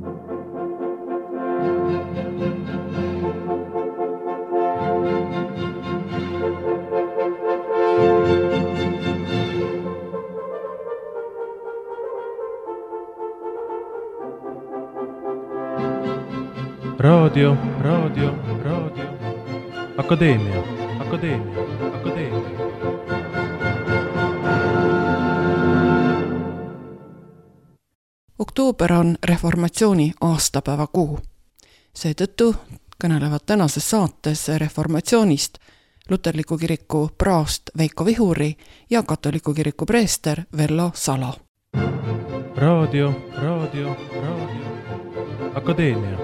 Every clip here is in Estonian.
Raadio. Akadeemia. Oktoober on reformatsiooni aastapäeva kuu. Seetõttu kõnelevad tänases saates reformatsioonist luterliku kiriku praost Veiko Vihuri ja katoliku kiriku preester Vello Salo. Raadio. Akadeemia.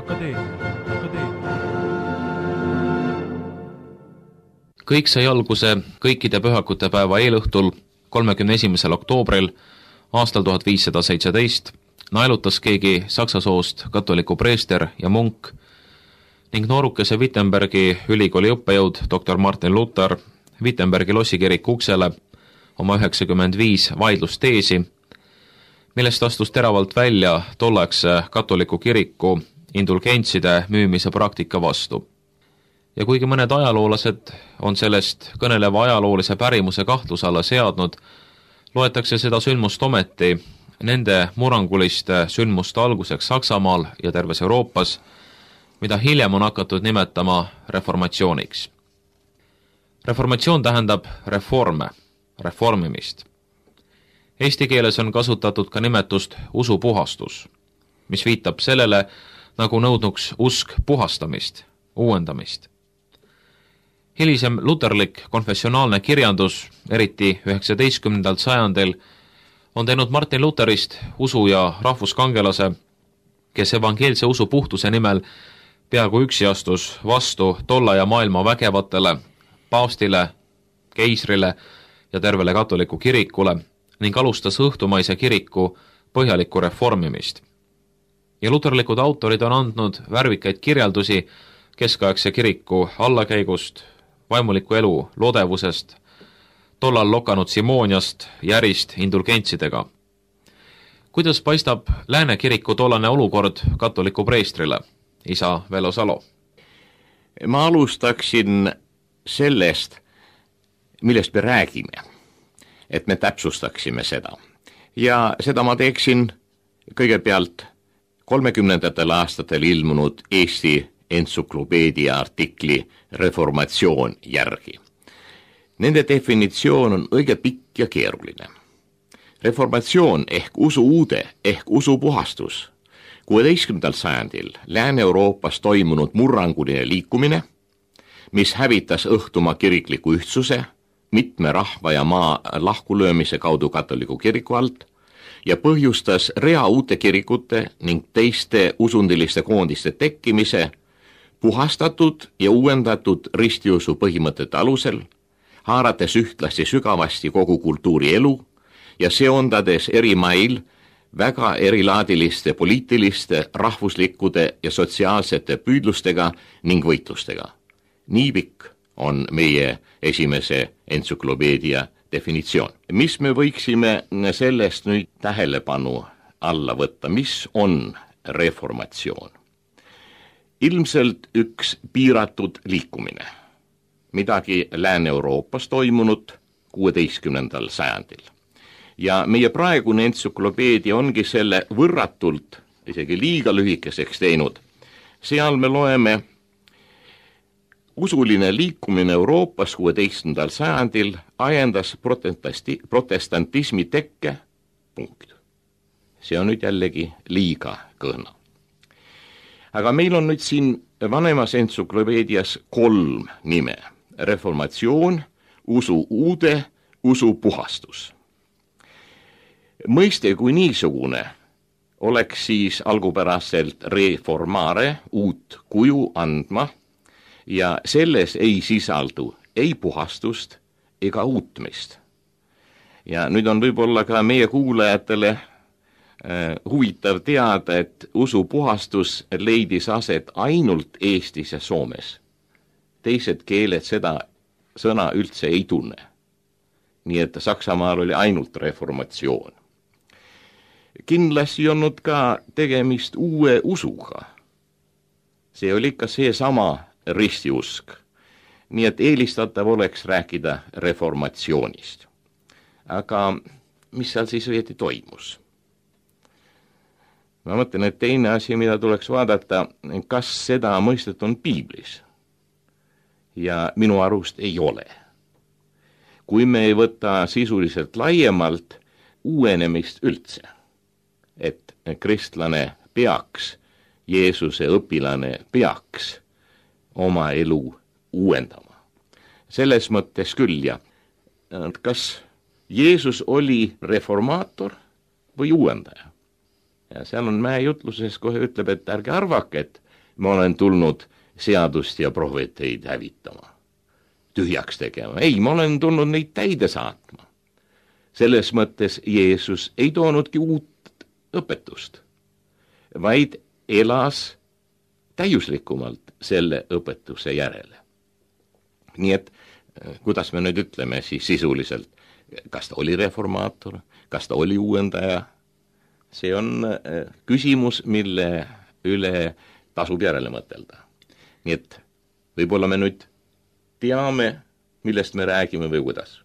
Kõik sai alguse kõikide pühakute päeva eelõhtul 31. oktoobril aastal 1517 naelutas keegi saksa soost katoliku preester ja munk ning noorukese Wittenbergi ülikooli õppejõud dr. Martin Luther Wittenbergi lossikiriku uksele oma 95 vaidlusteesi, millest astus teravalt välja tolleaegse katoliku kiriku indulgentside müümise praktika vastu. Ja kuigi mõned ajaloolased on sellest kõneleva ajaloolise pärimuse kahtluse alla seadnud, loetakse seda sündmust ometi nende murranguliste sündmuste alguseks Saksamaal ja terves Euroopas, mida hiljem on hakatud nimetama reformatsiooniks. Reformatsioon tähendab reformimist. Eesti keeles on kasutatud ka nimetust usupuhastus, mis viitab sellele, nagu nõudnuks usk puhastamist, uuendamist. Hilisem luterlik konfessionaalne kirjandus, eriti 19. sajandil, on teinud Martin Lutherist usu ja rahvuskangelase, kes evangeelse usu puhtuse nimel peaaegu üksi astus vastu tolla ja maailma vägevatele, paavstile, keisrile ja tervele katoliku kirikule ning alustas õhtumaise kiriku põhjalikku reformimist. Ja luterlikud autorid on andnud värvikaid kirjeldusi keskaegse kiriku allakäigust, vaimuliku elu lodevusest, tollal lokanud simooniast, järist indulgentsidega. Kuidas paistab Lääne kiriku tollane olukord katoliku preestrile, isa Vello Salo? Ma alustaksin sellest, millest me räägime, et me täpsustaksime seda. Ja seda ma teeksin kõigepealt 30. aastatel ilmunud Eesti entsüklopeedia artikli reformatsioon järgi. Nende definitsioon on õige pikk ja keeruline. Reformatsioon ehk usu uude ehk usu puhastus 16. sajandil Lääne-Euroopas toimunud murranguline liikumine, mis hävitas õhtumaa kirikliku ühtsuse, mitme rahva ja maa lahkulöömise kaudu katoliku kiriku alt ja põhjustas rea uute kirikute ning teiste usundiliste koondiste tekkimise puhastatud ja uuendatud ristiusu põhimõtete alusel, haarates ühtlasti sügavasti kogu kultuurielu ja seondades eri mail väga erilaadiliste poliitiliste, rahvuslikkude ja sotsiaalsete püüdlustega ning võitlustega. Nii pikk on meie esimese entsüklopeedia definitsioon. Mis me võiksime sellest nüüd tähelepanu alla võtta? Mis on reformatsioon? Ilmselt üks piiratud liikumine. Midagi Lääne-Euroopas toimunud 16. sajandil. Ja meie praegune entsüklopeedia ongi selle võrratult, isegi liiga lühikeseks teinud. Seal me loeme usuline liikumine Euroopas 16. sajandil ajendas protestantismi tekke . See on nüüd jällegi liiga kõhna. Aga meil on nüüd siin vanemas entsüklopeedias 3 nime. Reformatsioon, usu uude, usu puhastus. Mõiste kui niisugune oleks siis algupäraselt reformare, uut kuju andma, ja selles ei sisaldu ei puhastust ega uutmist. Ja nüüd on võib-olla ka meie kuulajatele huvitav teada, et usu puhastus leidis aset ainult Eestis ja Soomes. Teised keeled seda sõna üldse ei tunne. Nii et Saksamaal oli ainult reformatsioon. kindlasti olnud ka tegemist uue usuga. See oli ikka seesama ristiusk. Nii et eelistatav oleks rääkida reformatsioonist. Aga mis seal siis õieti toimus? Ma mõtlen, et teine asi, mida tuleks vaadata, kas seda mõistet on piiblis. Ja minu arust ei ole. Kui me ei võta sisuliselt laiemalt uuenemist üldse, et kristlane peaks, Jeesuse õpilane peaks oma elu uuendama. Selles mõttes küll, ja kas Jeesus oli reformaator või uuendaja? Ja seal on mäejutluses kohe ütleb, et ärge arvake, et ma olen tulnud seadust ja prohveteid hävitama, tühjaks tegema. Ei, ma olen tulnud neid täide saatma. Selles mõttes Jeesus ei toonudki uut õpetust, vaid elas täiuslikumalt selle õpetuse järele. Nii et, kuidas me nüüd ütleme siis sisuliselt, kas ta oli reformaator, kas ta oli uuendaja, see on küsimus, mille üle tasub järele mõtelda. Nii et võib-olla me nüüd teame, millest me räägime või kuidas.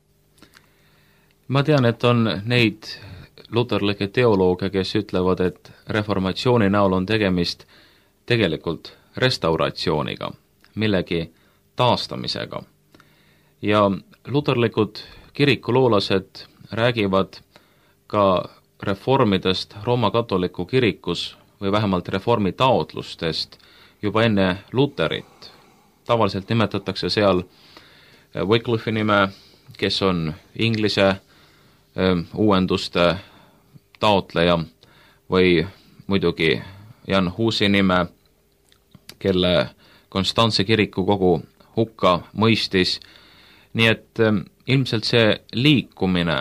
Ma tean, et on neid luterlikke teolooge, kes ütlevad, et reformatsiooni näol on tegemist tegelikult restauratsiooniga, millegi taastamisega. Ja luterlikud kirikuloolased räägivad ka reformidest Rooma katoliku kirikus või vähemalt reformi taotlustest juba enne Luterit. Tavaliselt nimetatakse seal Wycliffe'i nime, kes on inglise uuenduste taotleja, või muidugi Jan Husi nime, kelle Konstantse kiriku kogu hukka mõistis. Nii et ilmselt see liikumine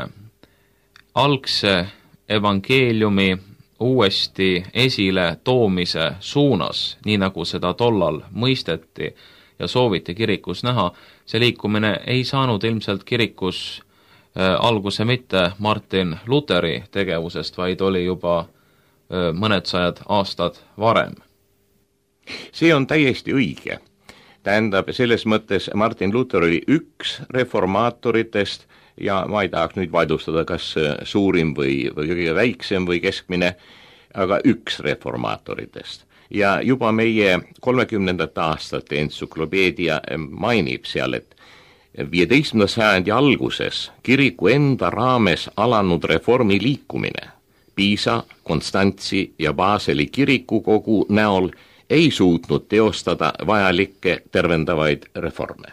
algse evangeeliumi uuesti esile toomise suunas, nii nagu seda tollal mõisteti ja sooviti kirikus näha, see liikumine ei saanud ilmselt kirikus alguse mitte Martin Luteri tegevusest, vaid oli juba mõned sajad aastad varem. See on täiesti õige. Tähendab, selles mõttes Martin Luther oli üks reformaatoritest ja ma ei tahaks nüüd vaidlustada, kas suurim või kõige väiksem või keskmine, aga üks reformaatoritest. Ja juba meie 30. aastate entsüklopeedia mainib seal, et 15. sajandi alguses kiriku enda raames alanud reformi liikumine Piisa, Konstantsi ja Baseli kirikukogu näol ei suutnud teostada vajalikke tervendavaid reforme.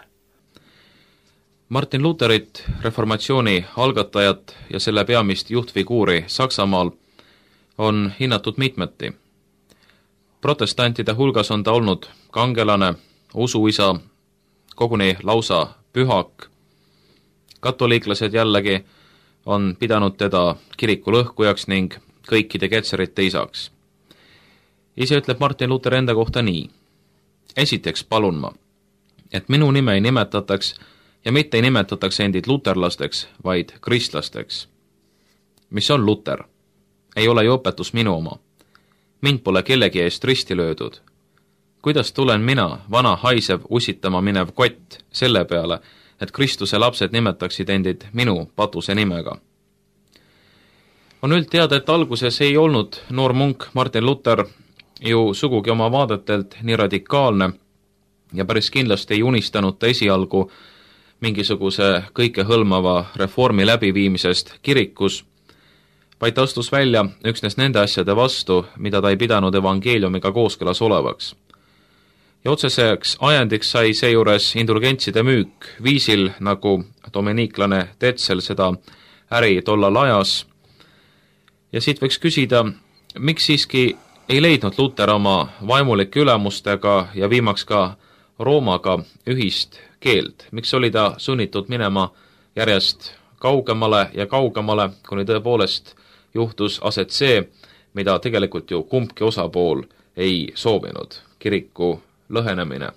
Martin Luterit, reformatsiooni algatajat ja selle peamist juhtfiguuri Saksamaal on hinnatud mitmeti. Protestantide hulgas on ta olnud kangelane, usuisa, koguni lausa pühak. Katoliiklased jällegi on pidanud teda kiriku lõhkujaks ning kõikide ketserite isaks. Ise ütleb Martin Luther enda kohta nii. Esiteks palun ma, et minu nime ei nimetataks ja mitte ei nimetataks endid luterlasteks, vaid kristlasteks. Mis on Luther? Ei ole ju õpetus minu oma. Mind pole kellegi eest risti löödud. Kuidas tulen mina, vana haisev usitama minev kott, selle peale, et Kristuse lapsed nimetaksid endid minu patuse nimega? On üldteada, et alguses ei olnud noor munk Martin Luther ju sugugi oma vaadetelt nii radikaalne ja päris kindlasti ei unistanud ta esialgu mingisuguse kõikehõlmava reformi läbiviimisest kirikus, vaid ta astus välja üksnes nende asjade vastu, mida ta ei pidanud evangeeliumiga kooskõlas olevaks. Ja otseseks ajendiks sai seejuures indulgentside müük viisil, nagu dominiiklane Tetzel seda äri tollal ajas. Ja siit võiks küsida, miks siiski ei leidnud Luther oma vaimulike ülemustega ja viimaks ka Roomaga ühist keelt? Miks oli ta sunnitud minema järjest kaugemale ja kaugemale, kuni tõepoolest juhtus aset see, mida tegelikult ju kumbki osapool ei soovinud, kiriku lõhenemine?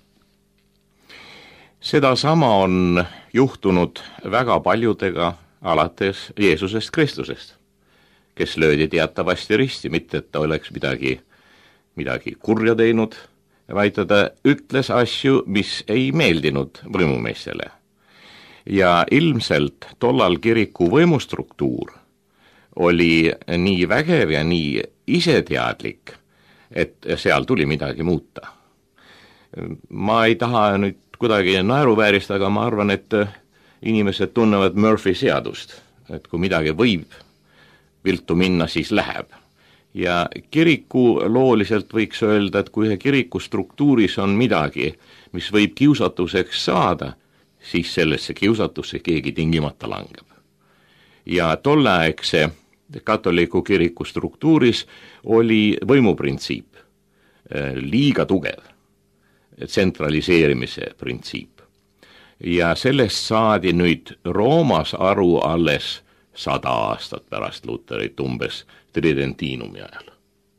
Sedasama on juhtunud väga paljudega alates Jeesusest Kristusest, kes löödi teatavasti risti, mitte et ta oleks midagi kurja teinud, vaid ta ütles asju, mis ei meeldinud võimumeestele. Ja ilmselt tollal kiriku võimustruktuur oli nii vägev ja nii iseteadlik, et seal tuli midagi muuta. Ma ei taha nüüd kuidagi naeruväärist, aga ma arvan, et inimesed tunnevad Murphy seadust, et kui midagi võib viltu minna, siis läheb. Ja kiriku looliselt võiks öelda, et kui ühe kiriku struktuuris on midagi, mis võib kiusatuseks saada, siis sellesse kiusatusse keegi tingimata langeb. Ja tolleaegse katoliku kiriku struktuuris oli võimuprintsiip liiga tugev, tsentraliseerimise printsiip. Ja sellest saadi nüüd Roomas aru alles 100 aastat pärast Luterit, umbes Tridentiinumi ajal.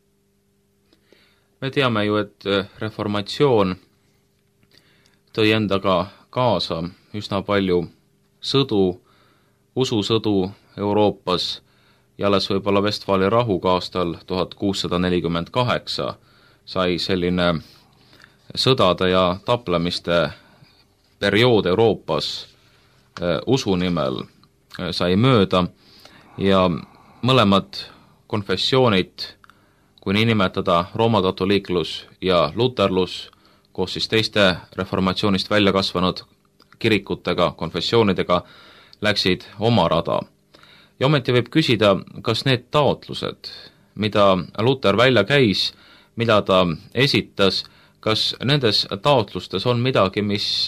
Me teame ju, et reformatsioon tõi endaga kaasa üsna palju sõdu, ususõdu Euroopas ja alles võib-olla Vestfaali rahuga aastal 1648 sai selline sõdade ja taplemiste periood Euroopas usu nimel sai mööda ja mõlemad konfessioonid, kui nii nimetada, roomakatoliiklus ja luterlus, koos siis teiste reformatsioonist välja kasvanud kirikutega, konfessioonidega, läksid oma rada. Ja ometi võib küsida, kas need taotlused, mida Luter välja käis, mida ta esitas, kas nendes taotlustes on midagi, mis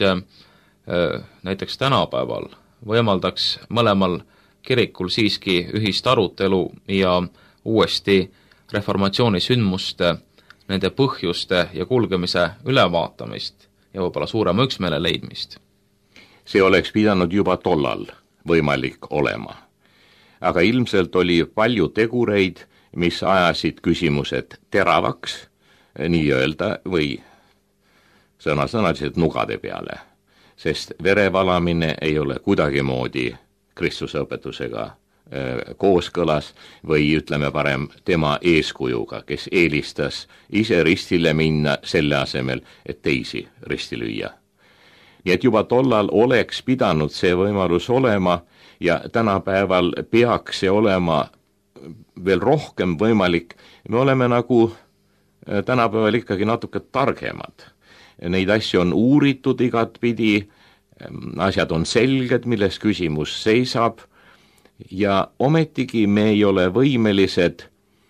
näiteks tänapäeval võimaldaks mõlemal kirikul siiski ühist arutelu ja uuesti reformatsiooni sündmuste, nende põhjuste ja kulgemise ülevaatamist ja võib-olla suurema üksmeele leidmist? See oleks pidanud juba tollal võimalik olema. Aga ilmselt oli palju tegureid, mis ajasid küsimused teravaks, nii öelda, või sõnasõnaliselt nugade peale, sest verevalamine ei ole kuidagimoodi Kristuse õpetusega kooskõlas või ütleme parem tema eeskujuga, kes eelistas ise ristile minna selle asemel, et teisi risti lüüa. Nii et juba tollal oleks pidanud see võimalus olema ja tänapäeval peaks see olema veel rohkem võimalik. Me oleme nagu tänapäeval ikkagi natuke targemad. Neid asju on uuritud igatpidi, asjad on selged, milles küsimus seisab ja ometigi me ei ole võimelised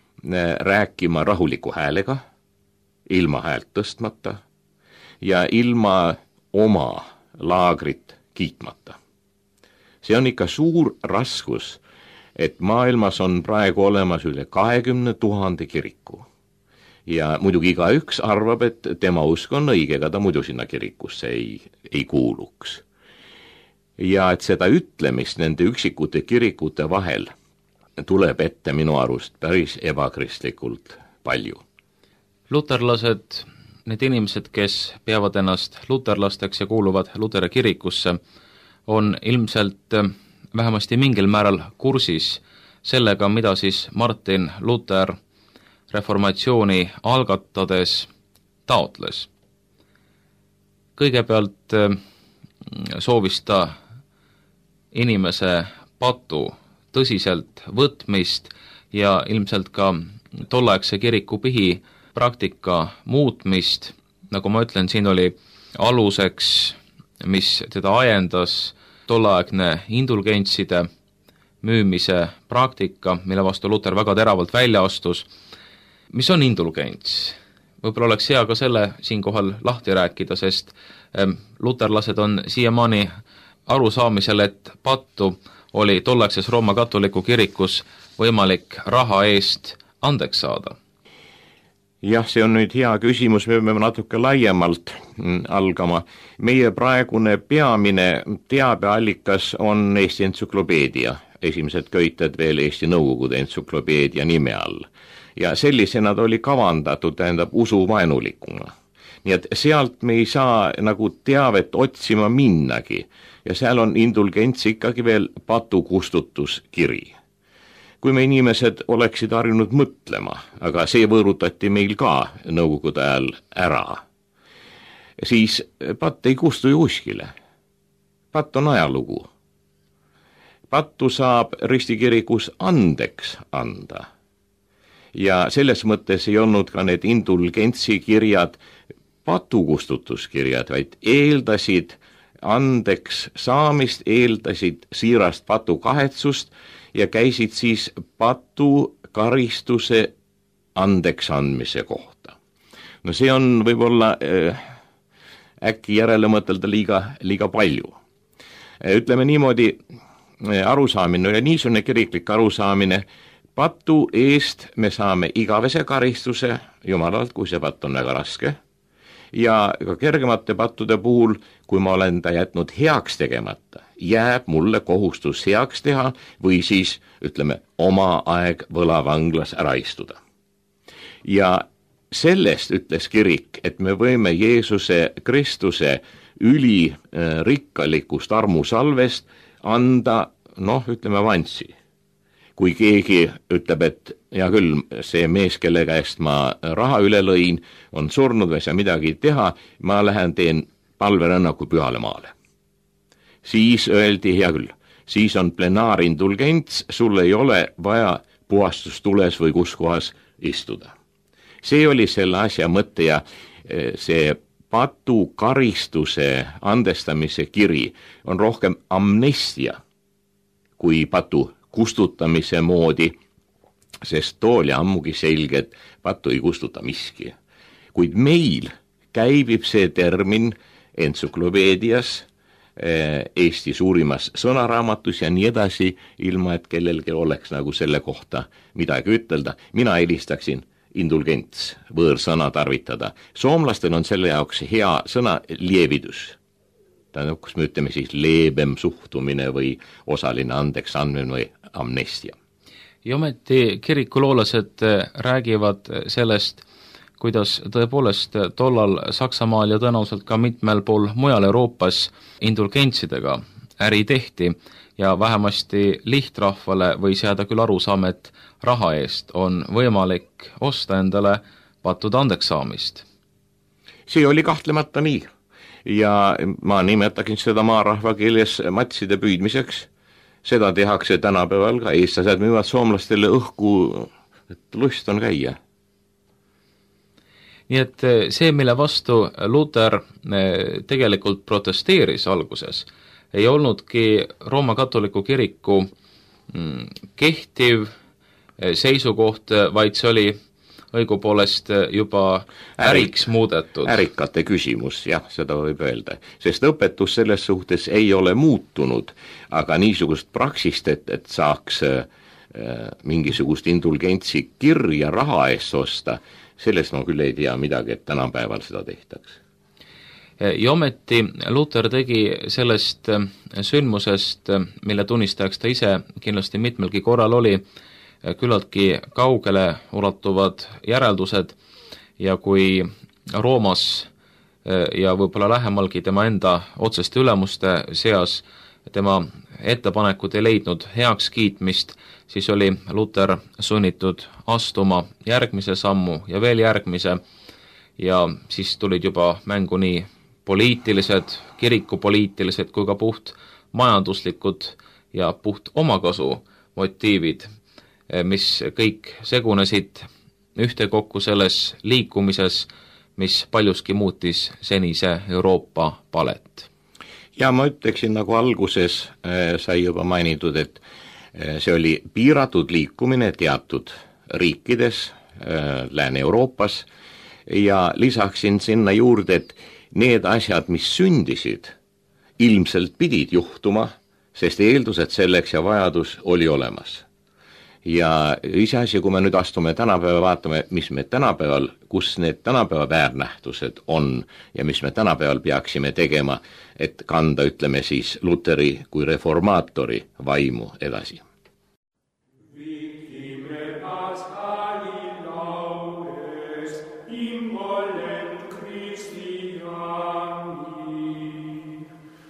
rääkima rahuliku häälega, ilma häält tõstmata ja ilma oma laagrit kiitmata. See on ikka suur raskus, et maailmas on praegu olemas üle 20 000 kiriku. Ja muidugi igaüks arvab, et tema usk on õige, ega ta muidu sinna kirikusse ei kuuluks. Ja et seda ütlemist nende üksikute kirikute vahel tuleb ette minu arust päris ebakristlikult palju. Luterlased, need inimesed, kes peavad ennast luterlasteks ja kuuluvad Luteri kirikusse, on ilmselt vähemasti mingil määral kursis sellega, mida siis Martin Luther reformatsiooni algatades taotles. Kõigepealt soovis ta inimese patu tõsiselt võtmist ja ilmselt ka tolleaegse kirikupihi praktika muutmist. Nagu ma ütlen, siin oli aluseks, mis teda ajendas, tolleaegne indulgentside müümise praktika, mille vastu Luther väga teravalt välja astus. Mis on indulgents? Võib-olla oleks hea ka selle siinkohal lahti rääkida, sest luterlased on siiamaani arusaamisel, et pattu oli tolleaegses Rooma katoliku kirikus võimalik raha eest andeks saada. Jah, see on nüüd hea küsimus, me peame natuke laiemalt algama. Meie praegune peamine teabeallikas on Eesti entsüklopeedia, esimesed köited veel Eesti Nõukogude entsüklopeedia nime all. Ja sellisena ta oli kavandatud, tähendab usuvaenulikuna. Nii et sealt me ei saa nagu teavet otsima minnagi ja seal on indulgents ikkagi veel patukustutuskiri. kui me inimesed oleksid harjunud mõtlema, aga see võõrutati meil ka nõukogude ajal ära, siis patt ei kustu ju kuskile. Patt on ajalugu. Pattu saab ristikirikus andeks anda. Ja selles mõttes ei olnud ka need indulgentsikirjad patukustutuskirjad, vaid eeldasid andeks saamist, eeldasid siirast patu kahetsust ja käisid siis patu karistuse andeks andmise kohta. No see on võib-olla äkki järele mõtelda liiga palju. Ütleme niimoodi, arusaamine oli niisugune kiriklik arusaamine, patu eest me saame igavese karistuse Jumalalt, kui see patt on väga raske, ja ka kergemate pattude puhul, kui ma olen ta jätnud heaks tegemata, jääb mulle kohustus heaks teha või siis, ütleme, oma aeg võlavanglas ära istuda. Ja sellest ütles kirik, et me võime Jeesuse Kristuse ülirikkalikust armusalvest anda, ütleme, avanssi. Kui keegi ütleb, et hea küll, see mees, kelle käest ma raha üle lõin, on surnud või saa midagi teha, ma lähen teen palverõnnaku Pühale Maale. Siis öeldi, hea küll, siis on plenaarindulgents, sul ei ole vaja puhastustules või kus kohas istuda. See oli selle asja mõte ja see patu karistuse andestamise kiri on rohkem amnestia kui patu kustutamise moodi, sest too oli ammugi selge, et patu ei kustuta miski. Kuid meil käibib see termin entsüklopeedias, Eesti suurimas sõnaraamatus ja nii edasi, ilma et kellelgi oleks nagu selle kohta midagi ütelda. Mina elistaksin indulgents, võõrsõna tarvitada. Soomlastel on selle jaoks hea sõna lievidus. Tähendab, kus me ütleme siis leebem suhtumine või osaline andeks andmine või amnestia. Ja ometi kirikuloolased räägivad sellest, kuidas tõepoolest tollal Saksamaal ja tõenäoliselt ka mitmel pool mujal Euroopas indulgentsidega äri tehti ja vähemasti lihtrahvale või seada küll arusaam, et raha eest on võimalik osta endale pattude andeks saamist. See oli kahtlemata nii ja ma nimetakin seda maarahva keeles matside püüdmiseks. Seda tehakse tänapäeval ka, eestlased müüvad soomlastele õhku, et lust on käia. Nii et see, mille vastu Luther tegelikult protesteeris alguses, ei olnudki Rooma katoliku kiriku kehtiv seisukoht, vaid see oli õigupoolest juba äriks muudetud. Ärikate küsimus, jah, seda võib öelda. Sest õpetus selles suhtes ei ole muutunud, aga niisugust praksist, et saaks mingisugust indulgentsi kirja raha eest osta, sellest ma küll ei tea midagi, et tänapäeval seda tehtaks. Ja ometi Luther tegi sellest sündmusest, mille tunnistajaks ta ise kindlasti mitmelgi korral oli, küllaltki kaugele ulatuvad järeldused ja kui Roomas ja võib-olla lähemalgi tema enda otseste ülemuste seas tema ettepanekud ei leidnud heaks kiitmist, siis oli Luther sunnitud astuma järgmise sammu ja veel järgmise ja siis tulid juba mängu nii poliitilised, kirikupoliitilised kui ka puht majanduslikud ja puht omakasu motiivid, mis kõik segunesid ühtekokku selles liikumises, mis paljuski muutis senise Euroopa palet. Ja ma ütleksin, nagu alguses sai juba mainitud, et see oli piiratud liikumine teatud riikides, Lääne-Euroopas ja lisaksin sinna juurde, et need asjad, mis sündisid, ilmselt pidid juhtuma, sest eeldused selleks ja vajadus oli olemas. Ja iseasi, kui me nüüd astume tänapäeva, vaatame, mis me tänapäeval, kus need tänapäeva väärnähtused on ja mis me tänapäeval peaksime tegema, et kanda, ütleme siis, Luteri kui reformaatori vaimu edasi.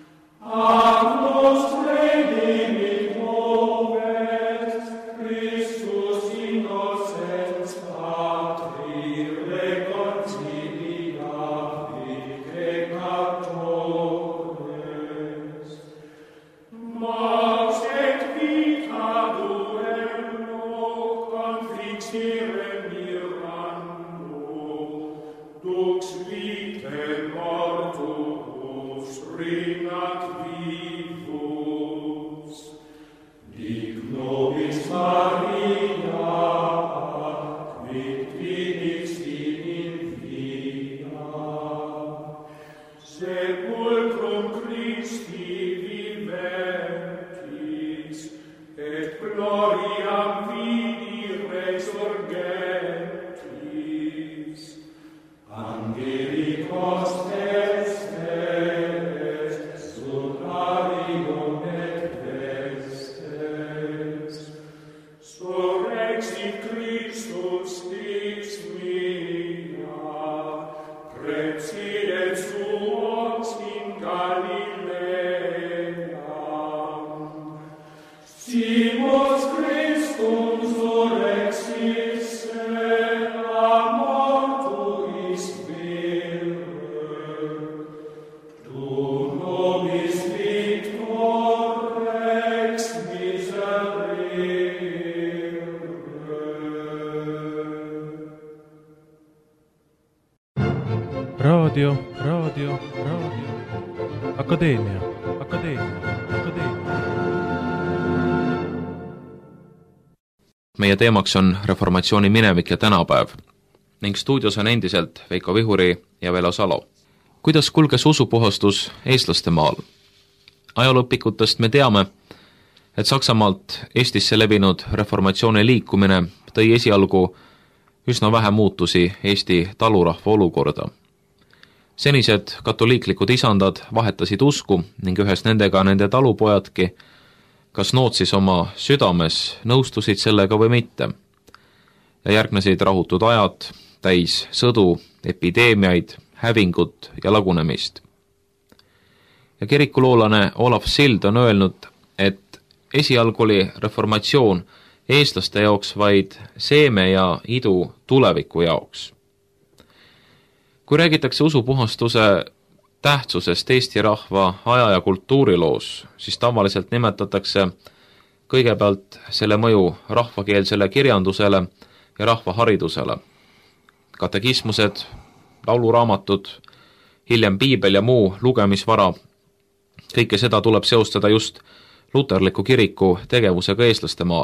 Agnus Dei mit Hovet, Christus Raadio. Akadeemia. Meie teemaks on reformatsiooni minevik ja tänapäev ning stuudios on endiselt Veiko Vihuri ja Velo Salo. Kuidas kulges usupuhastus eestlaste maal? Ajalooõpikutest me teame, et Saksamaalt Eestisse levinud reformatsiooni liikumine tõi esialgu üsna vähe muutusi Eesti talurahva olukorda. Senised katoliiklikud isandad vahetasid usku ning ühes nendega nende talupojadki, kas nood siis oma südames nõustusid sellega või mitte. Ja järgnesid rahutud ajad, täis sõdu, epideemiaid, hävingut ja lagunemist. Ja kirikuloolane Olav Sild on öelnud, et esialgu oli reformatsioon eestlaste jaoks vaid seeme ja idu tuleviku jaoks. Kui räägitakse usupuhastuse tähtsusest Eesti rahva aja- ja kultuuriloos, siis tavaliselt nimetatakse kõigepealt selle mõju rahvakeelsele kirjandusele ja rahvaharidusele. Katekismused, lauluraamatud, hiljem piibel ja muu lugemisvara, kõike seda tuleb seostada just luterliku kiriku tegevusega eestlaste maal.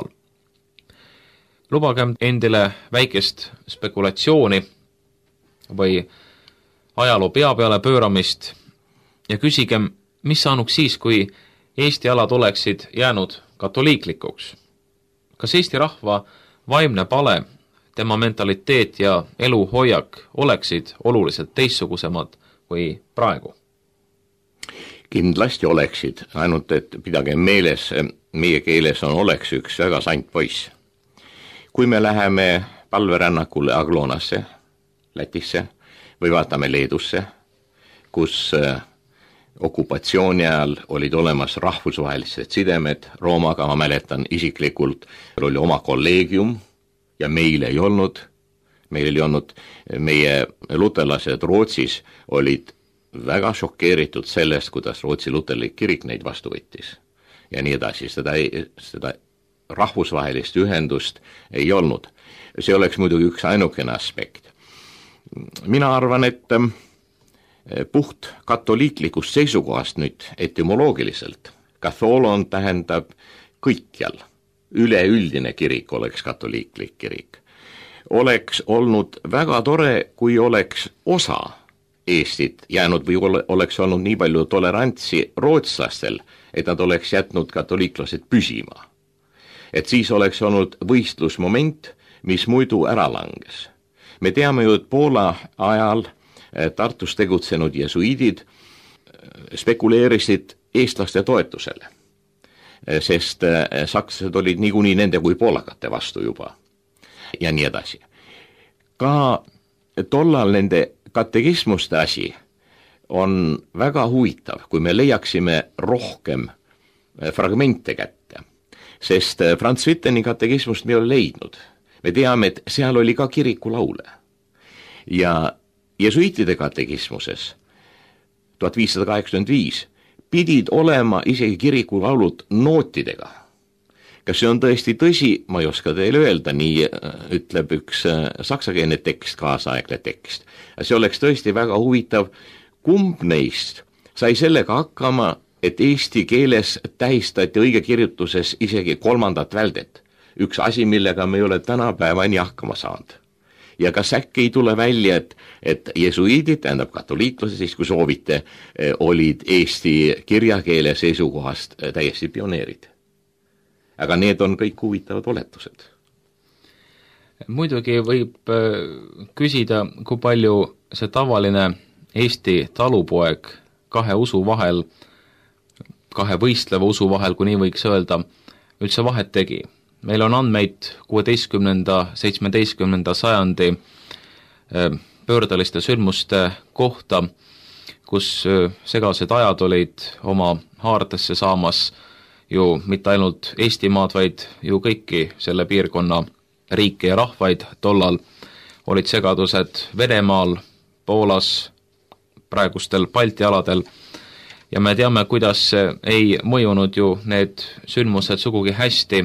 Lubagem endile väikest spekulatsiooni või ajaloo pea peale pööramist ja küsigem, mis saanuks siis, kui Eesti alad oleksid jäänud katoliiklikuks. Kas Eesti rahva vaimne pale, tema mentaliteet ja eluhoiak oleksid oluliselt teistsugusemad või praegu? Kindlasti oleksid, ainult et pidage meeles, meie keeles on oleks üks väga sant poiss. Kui me läheme palverännakule Aglonasse, Lätisse, või vaatame Leedusse, kus okupatsiooni ajal olid olemas rahvusvahelised sidemed Roomaga, ma mäletan isiklikult, oli oma kolleegium ja meil ei olnud, meie luterlased Rootsis olid väga šokeeritud sellest, kuidas Rootsi luterlik kirik neid vastu võttis. Ja nii edasi, seda rahvusvahelist ühendust ei olnud. See oleks muidugi üks ainukene aspekt. Mina arvan, et puht katoliiklikust seisukohast nüüd etümoloogiliselt, kathoolon tähendab kõikjal, üleüldine kirik oleks katoliiklik kirik. Oleks olnud väga tore, kui oleks osa Eestit jäänud või oleks olnud nii palju tolerantsi rootslastel, et nad oleks jätnud katoliiklased püsima. Et siis oleks olnud võistlusmoment, mis muidu ära langes. Me teame ju, et Poola ajal Tartus tegutsenud jesuidid spekuleerisid eestlaste toetusele, sest sakslased olid niikuinii nende kui poolakate vastu juba ja nii edasi. Ka tollal nende katekismuste asi on väga huvitav, kui me leiaksime rohkem fragmente kätte, sest Franz Witteni katekismust me ei ole leidnud. Me teame, et seal oli ka kirikulaule ja jesuitide katekismuses 1585 pidid olema isegi kirikulaulud nootidega. Kas see on tõesti tõsi, ma ei oska teile öelda, nii ütleb üks saksakeelne tekst, kaasaegne tekst. See oleks tõesti väga huvitav, kumb neist sai sellega hakkama, et eesti keeles tähistati õigekirjutuses isegi 3. väldet. Üks asi, millega me ei ole tänapäevani hakkama saanud. Ja kas äkki ei tule välja, et jesuiidid, tähendab katoliiklased, siis kui soovite, olid eesti kirjakeele seisukohast täiesti pioneerid. Aga need on kõik huvitavad oletused. Muidugi võib küsida, kui palju see tavaline Eesti talupoeg kahe usu vahel, kahe võistleva usu vahel, kui nii võiks öelda, üldse vahet tegi. Meil on andmeid 16.–17. sajandi pöördeliste sündmuste kohta, kus segased ajad olid oma haardesse saamas ju mitte ainult Eestimaad, vaid ju kõiki selle piirkonna riike ja rahvaid tollal. Olid segadused Venemaal, Poolas, praegustel Balti aladel ja me teame, kuidas ei mõjunud ju need sündmused sugugi hästi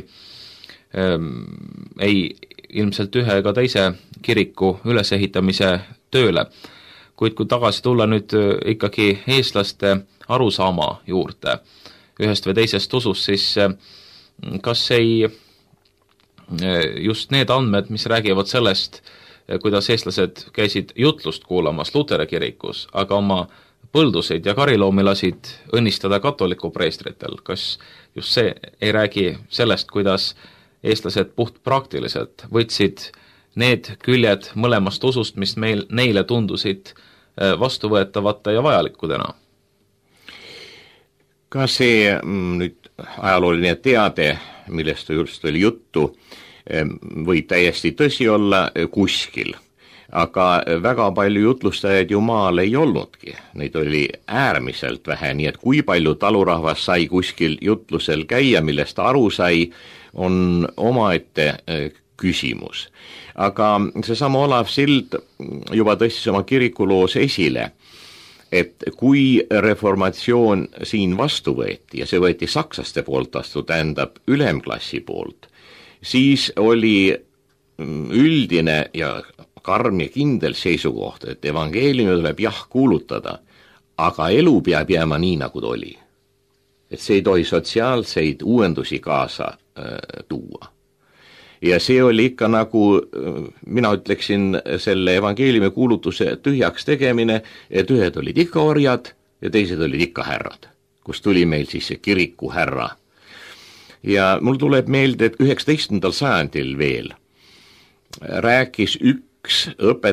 ei ilmselt ühe ega teise kiriku ülesehitamise tööle. Kuid kui tagasi tulla nüüd ikkagi eestlaste arusaama juurde ühest või teisest usust, siis kas ei just need andmed, mis räägivad sellest, kuidas eestlased käisid jutlust kuulamas Luteri kirikus, aga oma põldusid ja kariloomi lasid õnnistada katoliku preestritel, kas just see ei räägi sellest, kuidas eestlased puht praktiliselt võtsid need küljed mõlemast usust, mis neile tundusid vastuvõetavate ja vajalikudena? Ka see nüüd ajalooline teade, millest just oli juttu, võib täiesti tõsi olla kuskil. Aga väga palju jutlustajaid ju maal ei olnudki. Neid oli äärmiselt vähe, nii et kui palju talurahvas sai kuskil jutlusel käia, millest aru sai, on omaette küsimus. Aga seesama Olav Sild juba tõstis oma kirikuloos esile, et kui reformatsioon siin vastu võeti ja see võeti sakslaste poolt vastu, tähendab ülemklassi poolt, siis oli üldine ja karm ja kindel seisukoht, et evangeeliumi tuleb jah kuulutada, aga elu peab jääma nii, nagu ta oli. Et see ei tohi sotsiaalseid uuendusi kaasa tuua. Ja see oli ikka nagu, mina ütleksin, selle evangeeliumi kuulutuse tühjaks tegemine, et ühed olid ikka orjad ja teised olid ikka härrad, kus tuli meil siis see kiriku härra. Ja mul tuleb meelde, et 19. sajandil veel rääkis üks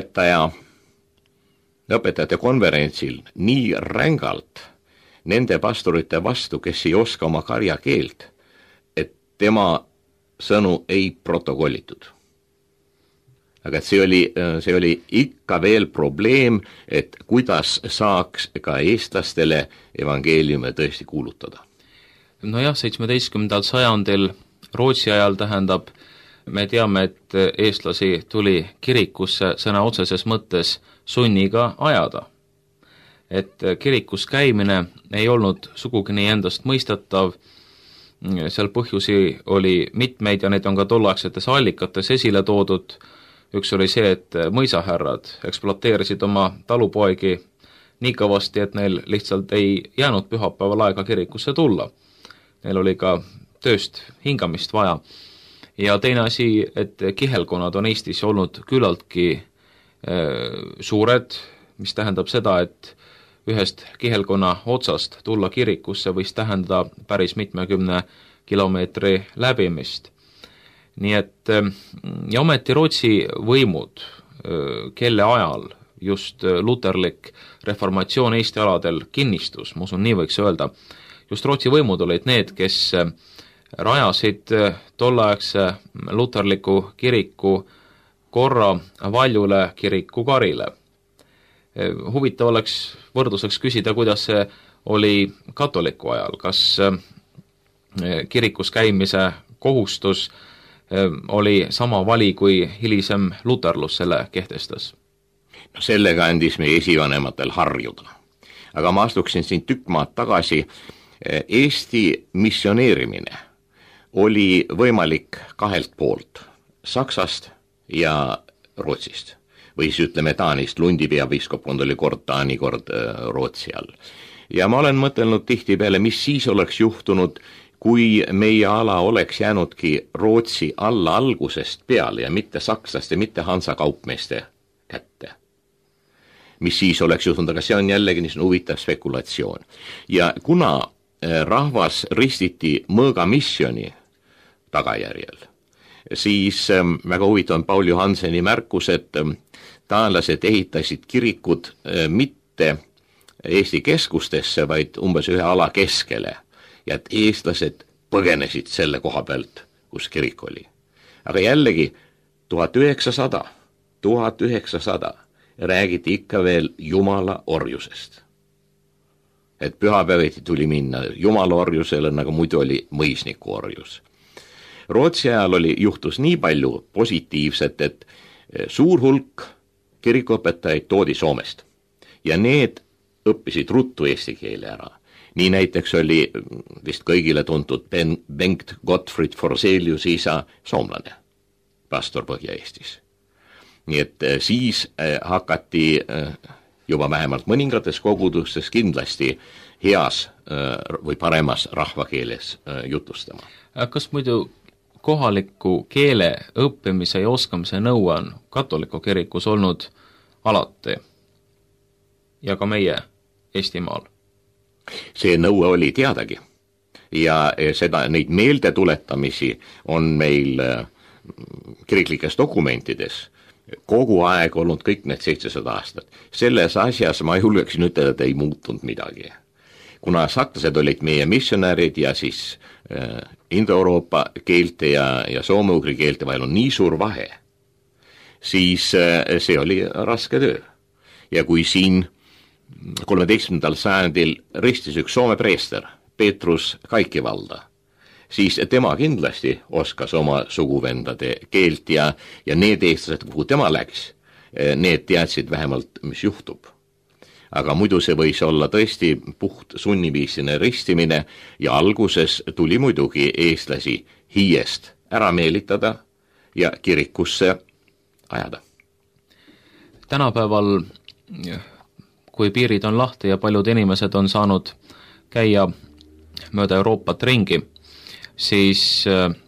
õpetajate konverentsil nii rängalt nende pastorite vastu, kes ei oska oma karjakeelt, et tema sõnu ei protokollitud. Aga see oli ikka veel probleem, et kuidas saaks ka eestlastele evangeeliume tõesti kuulutada. Nojah, 17. sajandil Rootsi ajal tähendab, me teame, et eestlasi tuli kirikusse sõna otseses mõttes sunniga ajada. Et kirikus käimine ei olnud sugugi nii endast mõistatav, seal põhjusi oli mitmeid ja neid on ka tolleaegsetes allikates esile toodud. Üks oli see, et mõisahärrad ekspluateerisid oma talupoegi nii kõvasti, et neil lihtsalt ei jäänud pühapäeval aega kirikusse tulla. Neil oli ka tööst hingamist vaja. Ja teine asi, et kihelkonnad on Eestis olnud küllaltki suured, mis tähendab seda, et ühest kihelkonna otsast tulla kirikusse võis tähendada päris mitmekümne kilomeetri läbimist. Nii et ja ometi Rootsi võimud, kelle ajal just luterlik reformatsioon Eesti aladel kinnistus, ma usun, nii võiks öelda, just Rootsi võimud olid need, kes rajasid tolleaegse luterliku kiriku korra Valjule kiriku karile. Huvitav oleks võrdluseks küsida, kuidas see oli katoliku ajal, kas kirikus käimise kohustus oli sama vali, kui hilisem luterlus selle kehtestas? No sellega andis meie esivanematel harjuda. Aga ma astuksin siin tükk maad tagasi. Eesti missioneerimine oli võimalik kahelt poolt, Saksast ja Rootsist. Või siis ütleme Taanist, Lundi peapiiskoppkond oli kord Taani, kord Rootsi all. Ja ma olen mõtelnud tihtipeale, mis siis oleks juhtunud, kui meie ala oleks jäänudki Rootsi alla algusest peale ja mitte sakslaste, mitte Hansa kaupmeeste kätte. Mis siis oleks juhtunud, aga see on jällegi niisugune huvitav spekulatsioon. Ja kuna rahvas ristiti mõõgamisjoni tagajärjel, siis väga huvitav on Paul Johanseni märkus, et taanlased ehitasid kirikud mitte Eesti keskustesse, vaid umbes ühe ala keskele ja et eestlased põgenesid selle koha pealt, kus kirik oli. Aga jällegi 1900 räägiti ikka veel Jumala orjusest. Et pühapäeviti tuli minna Jumala orjusele, nagu muidu oli mõisniku orjus. Rootsi ajal juhtus nii palju positiivset, et suur hulk kirikuõpetajaid toodi Soomest ja need õppisid ruttu eesti keele ära. Nii näiteks oli vist kõigile tuntud Bengt Gottfried Forselius isa soomlane, pastor Põhja-Eestis. Nii et siis hakati juba vähemalt mõningates kogudustes kindlasti heas või paremas rahvakeeles jutustama. Kas muidu kohaliku keele õppimise ja oskamise nõue on katoliku kirikus olnud alati ja ka meie Eestimaal? See nõue oli teadagi ja neid meeldetuletamisi on meil kiriklikes dokumentides kogu aeg olnud kõik need 700 aastat. Selles asjas ma julgeksin ütelda, et ei muutunud midagi. Kuna sakslased olid meie missionärid ja siis Indo-Euroopa keelte ja soome-ugri keelte vahel on nii suur vahe, siis see oli raske töö. Ja kui siin 13. sajandil ristis üks Soome preester, Petrus Kaikivalda, siis tema kindlasti oskas oma suguvendade keelt ja need eestlased, kuhu tema läks, need teadsid vähemalt, mis juhtub. Aga muidu see võis olla tõesti puht sunniviisine ristimine ja alguses tuli muidugi eestlasi Hiiest ära meelitada ja kirikusse ajada. Tänapäeval, kui piirid on lahti ja paljud inimesed on saanud käia mööda Euroopat ringi, siis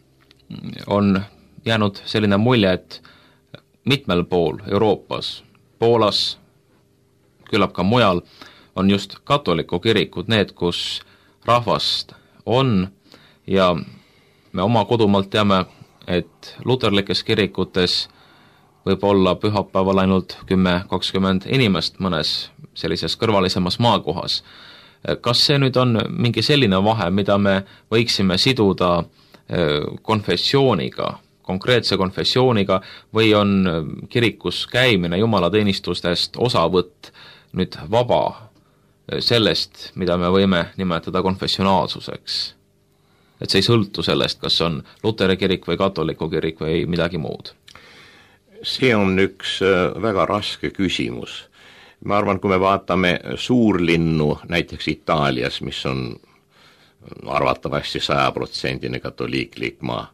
on jäänud selline mulje, et mitmel pool Euroopas, Poolas, küllap ka mujal, on just katoliku kirikud need, kus rahvast on ja me oma kodumaalt teame, et luterlikes kirikutes võib olla pühapäeval ainult 10-20 inimest mõnes sellises kõrvalisemas maakohas. Kas see nüüd on mingi selline vahe, mida me võiksime siduda konfessiooniga, konkreetse konfessiooniga, või on kirikus käimine jumalateenistustest osavõtt nüüd vaba sellest, mida me võime nimetada konfessionaalsuseks? Et see ei sõltu sellest, kas on luteri kirik või katoliku kirik või midagi muud? See on üks väga raske küsimus. Ma arvan, kui me vaatame suurlinnu näiteks Itaalias, mis on arvatavasti 100% katoliiklik maa,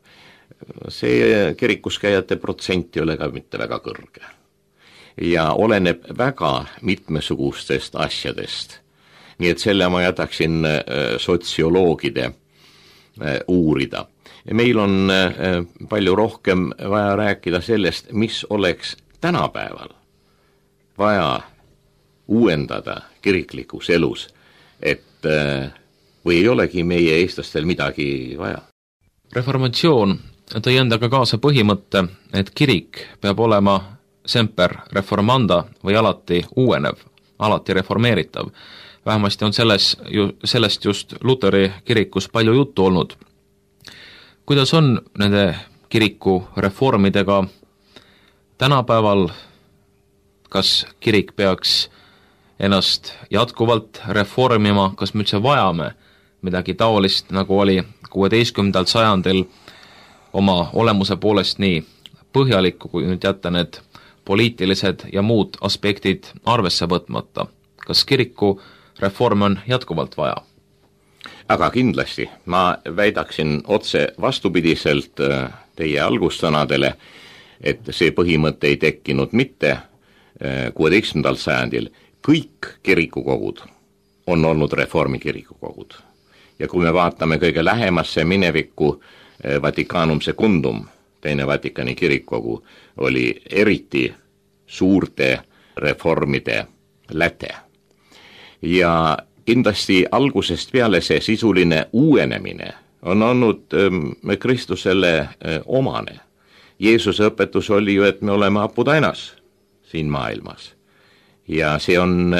see kirikus käijate protsent ei ole ka mitte väga kõrge. Ja oleneb väga mitmesugustest asjadest. Nii et selle ma jätaksin sotsioloogide uurida. Meil on palju rohkem vaja rääkida sellest, mis oleks tänapäeval vaja uuendada kiriklikus elus, et või ei olegi meie eestlastel midagi vaja. Reformatsioon tõi endaga kaasa põhimõtte, et kirik peab olema semper reformanda või alati uuenev, alati reformeeritav. Vähemasti on sellest just Luteri kirikus palju juttu olnud. Kuidas on nende kiriku reformidega tänapäeval? Kas kirik peaks ennast jätkuvalt reformima, kas me üldse vajame midagi taolist, nagu oli 16. sajandil oma olemuse poolest nii põhjalikku, kui nüüd jätta need poliitilised ja muud aspektid arvesse võtmata. Kas kiriku reform on jätkuvalt vaja? Aga kindlasti ma väidaksin otse vastupidiselt teie algussõnadele, et see põhimõte ei tekkinud mitte 16. sajandil. Kõik kirikukogud on olnud reformi kirikukogud. Ja kui me vaatame kõige lähemasse minevikku, Vaticanum Secundum, teine Vatikani kirikkogu, oli eriti suurte reformide läte. Ja kindlasti algusest peale see sisuline uuenemine on olnud Kristusele omane. Jeesuse õpetus oli ju, et me oleme aputainas siin maailmas. Ja see on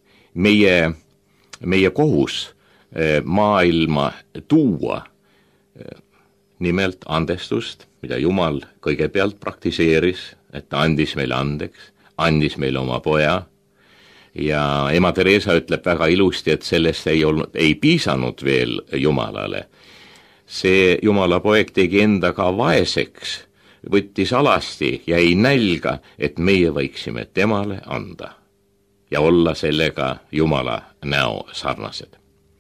meie kohus maailma tuua nimelt andestust, mida Jumal kõigepealt praktiseeris, et ta andis meile andeks, andis meile oma poja. Ja ema Teresa ütleb väga ilusti, et sellest ei piisanud veel Jumalale. See Jumala poeg tegi endaga vaeseks, võttis alasti ja ei nälga, et meie võiksime temale anda ja olla sellega Jumala näo sarnased.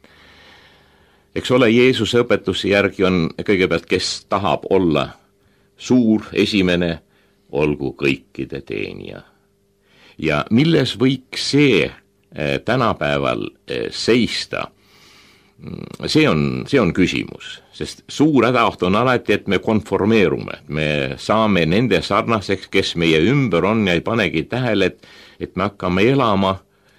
Eks ole, Jeesuse õpetuse järgi on kõigepealt, kes tahab olla suur, esimene, olgu kõikide teenija. Ja milles võiks see tänapäeval seista? See on küsimus, sest suur hädaoht on alati, et me konformeerume, me saame nende sarnaseks, kes meie ümber on ja ei panegi tähele, et me hakkame elama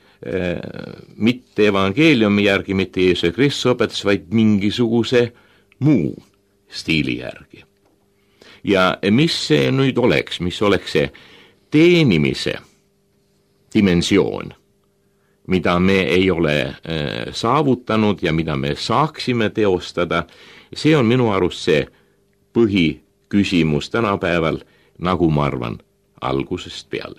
mitte evangeeliumi järgi, mitte Jeesuse Kristuse õpetus, vaid mingisuguse muu stiili järgi. Ja mis see nüüd oleks, mis oleks see teenimise dimensioon, mida me ei ole saavutanud ja mida me saaksime teostada, see on minu arust see põhiküsimus tänapäeval, nagu ma arvan, algusest peale.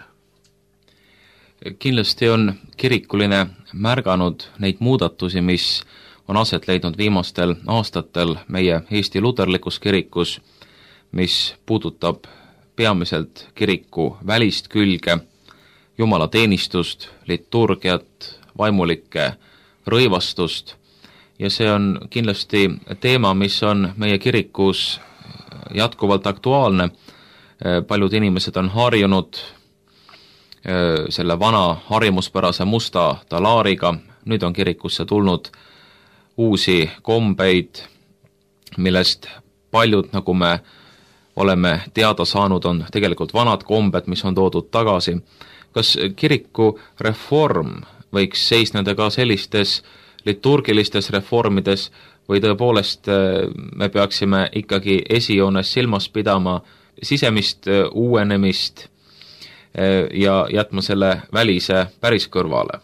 Kindlasti on kirikuline märganud neid muudatusi, mis on aset leidnud viimastel aastatel meie Eesti luterlikus kirikus, mis puudutab peamiselt kiriku välist külge, jumalateenistust, liturgiat, vaimulike rõivastust ja see on kindlasti teema, mis on meie kirikus jätkuvalt aktuaalne. Paljud inimesed on harjunud selle vana harjumuspärase musta talaariga, nüüd on kirikusse tulnud uusi kombeid, millest paljud, nagu me oleme teada saanud, on tegelikult vanad kombed, mis on toodud tagasi. Kas kiriku reform võiks seisneda ka sellistes liturgilistes reformides või tõepoolest me peaksime ikkagi esijoones silmas pidama sisemist uuenemist ja jätma selle välise päris kõrvale?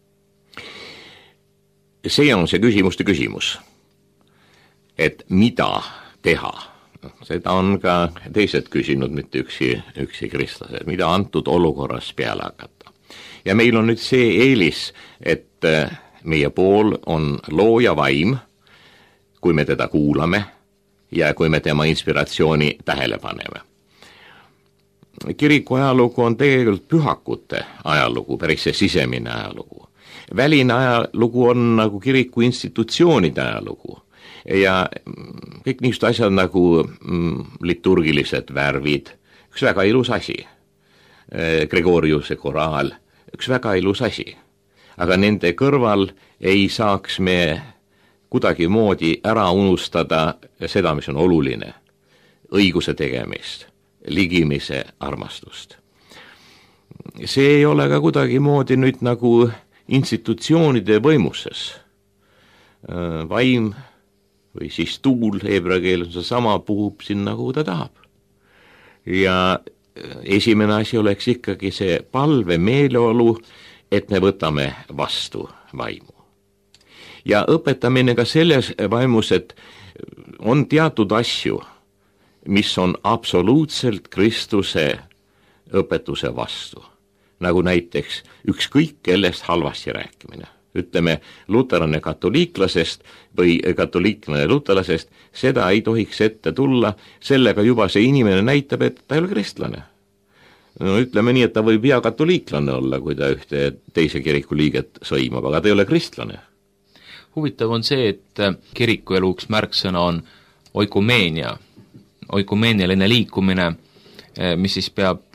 See on see küsimuste küsimus, et mida teha. Seda on ka teised küsinud, mitte üksi kristlased, mida antud olukorras peale hakata. Ja meil on nüüd see eelis, et meie pool on looja vaim, kui me teda kuulame ja kui me tema inspiratsiooni tähele paneme. Kiriku ajalugu on tegelikult pühakute ajalugu, päris see sisemine ajalugu. Väline ajalugu on nagu kiriku institutsioonide ajalugu. Ja kõik niisugused asjad nagu liturgilised värvid, üks väga ilus asi, Gregoriuse koraal, üks väga ilus asi, aga nende kõrval ei saaks me kuidagi moodi ära unustada seda, mis on oluline, õiguse tegemist, ligimise armastust. See ei ole ka kuidagi moodi nüüd nagu institutsioonide võimuses. Vaim või siis tuul, heebrea keel on see sama, puhub sinna, kuhu ta tahab. Ja esimene asi oleks ikkagi see palve meeleolu, et me võtame vastu vaimu. Ja õpetamine ka selles vaimus, et on teatud asju, mis on absoluutselt Kristuse õpetuse vastu. Nagu näiteks ükskõik kellest halvasti rääkimine. Ütleme, luterane katoliiklasest või katoliiklane luterlasest, seda ei tohiks ette tulla, sellega juba see inimene näitab, et ta ei ole kristlane. No ütleme nii, et ta võib hea katoliiklane olla, kui ta ühte teise kiriku liiget sõimab, aga ta ei ole kristlane. huvitav on see, et kirikuelu üks märksõna on oikumeenia, oikumeenialine liikumine, mis siis peab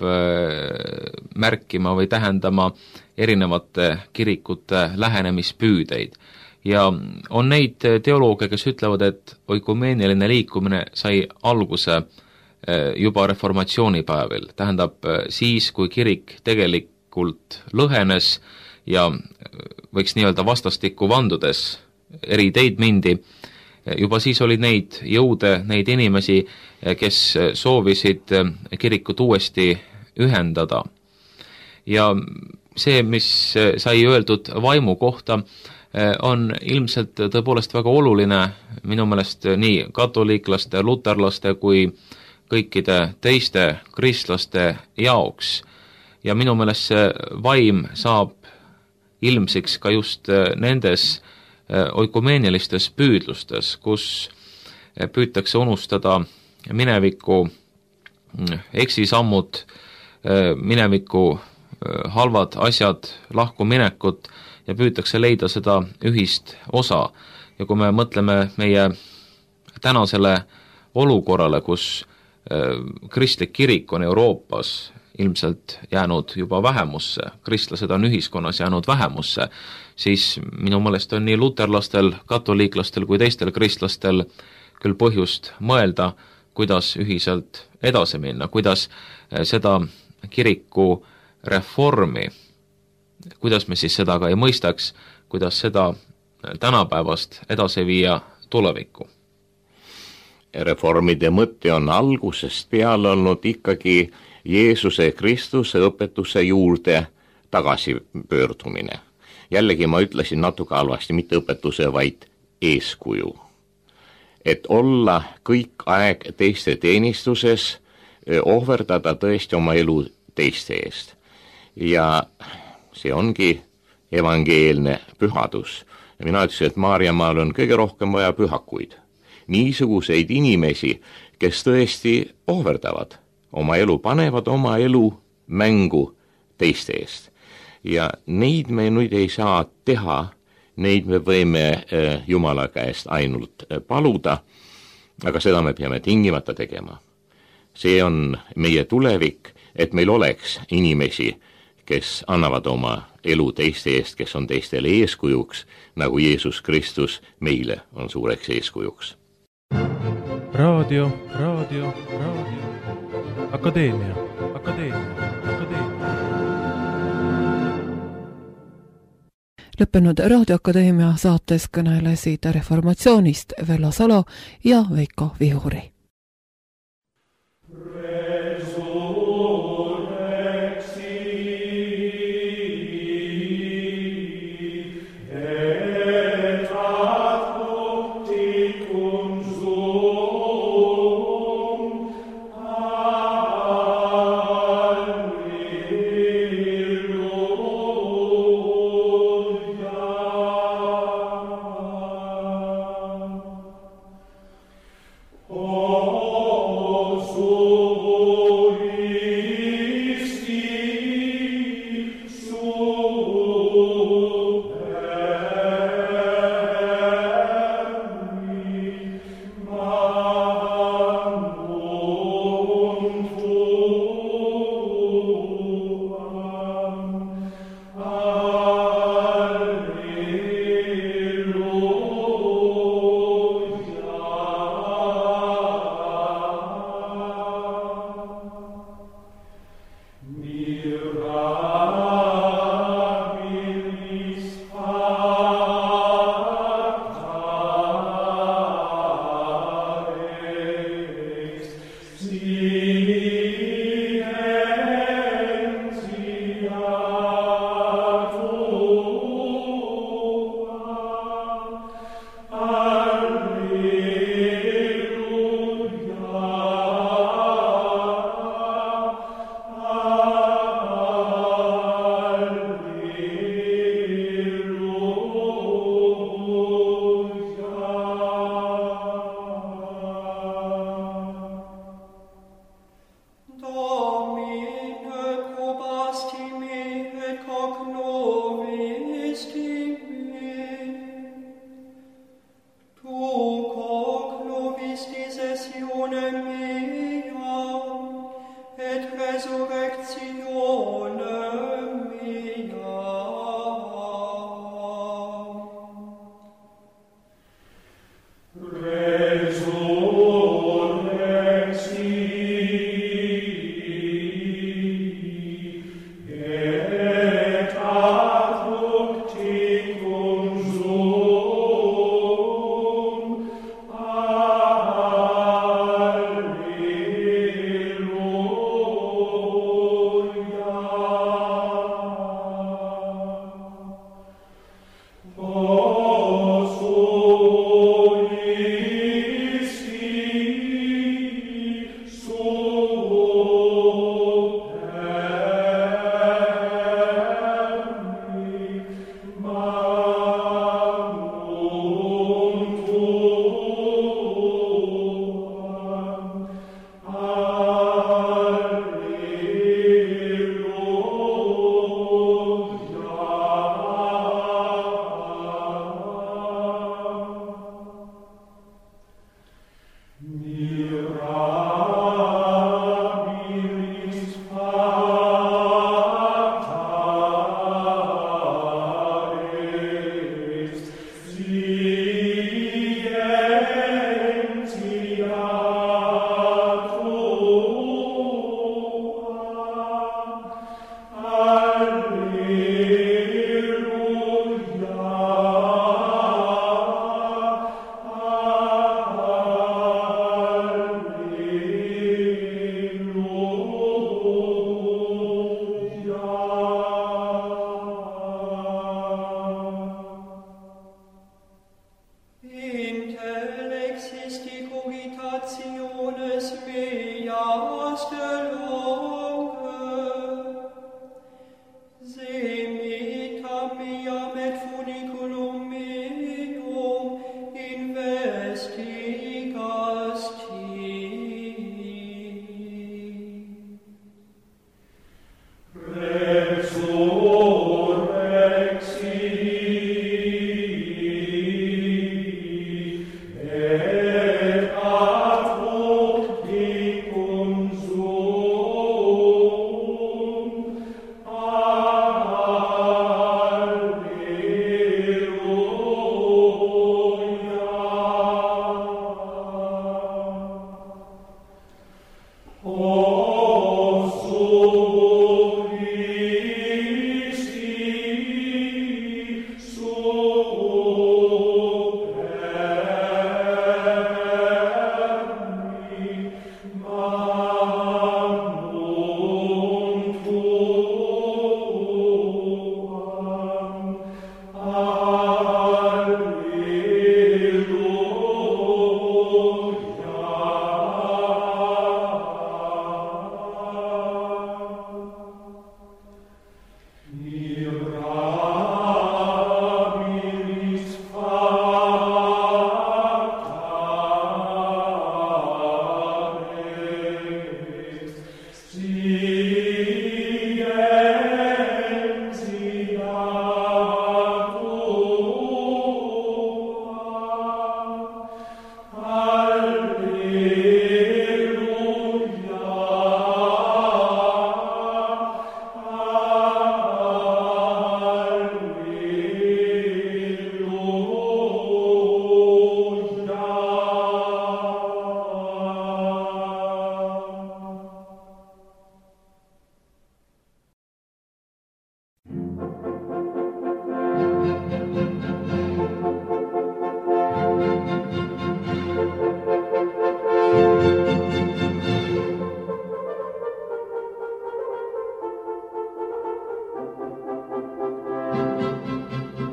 märkima või tähendama erinevate kirikute lähenemispüüdeid. Ja on neid teolooge, kes ütlevad, et oikumeenialine liikumine sai alguse juba reformatsioonipäevil, tähendab siis, kui kirik tegelikult lõhenes ja võiks nii-öelda vastastikku vandudes eri teid mindi, juba siis oli neid jõude, neid inimesi, kes soovisid kirikut uuesti ühendada. Ja see, mis sai öeldud vaimu kohta, on ilmselt tõepoolest väga oluline minu meelest nii katoliiklaste, luterlaste kui kõikide teiste kristlaste jaoks. Ja minu meelest see vaim saab ilmsiks ka just nendes oikumeenialistes püüdlustes, kus püütakse unustada mineviku eksisammud, mineviku halvad asjad, lahkuminekut ja püütakse leida seda ühist osa. Ja kui me mõtleme meie tänasele olukorrale, kus kristlik kirik on Euroopas ilmselt jäänud juba vähemusse, kristlased on ühiskonnas jäänud vähemusse, siis minu meelest on nii luterlastel, katoliiklastel kui teistel kristlastel küll põhjust mõelda, kuidas ühiselt edasi minna, kuidas seda kiriku reformi, kuidas me siis seda ka ei mõistaks, kuidas seda tänapäevast edasi viia tulevikku. Reformide mõte on algusest peale olnud ikkagi Jeesuse Kristuse õpetuse juurde tagasipöördumine. Jällegi ma ütlesin natuke halvasti, mitte õpetuse, vaid eeskuju. Et olla kõik aeg teiste teenistuses, ohverdada tõesti oma elu teiste eest. Ja see ongi evangeelne pühadus. Ja mina ütlesin, et Maarjamaal on kõige rohkem vaja pühakuid. Niisuguseid inimesi, kes tõesti ohverdavad oma elu, panevad oma elu mängu teiste eest. Ja neid me nüüd ei saa teha, neid me võime Jumala käest ainult paluda, aga seda me peame tingimata tegema. See on meie tulevik, et meil oleks inimesi, kes annavad oma elu teiste eest, kes on teistele eeskujuks, nagu Jeesus Kristus meile on suureks eeskujuks. Raadio. Akadeemia. Lõppenud Raadioakadeemia saates kõnelesid reformatsioonist Vello Salo ja Veiko Vihuri. Oh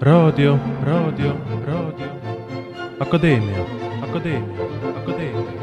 raadio, Akadeemia, Akadeemia.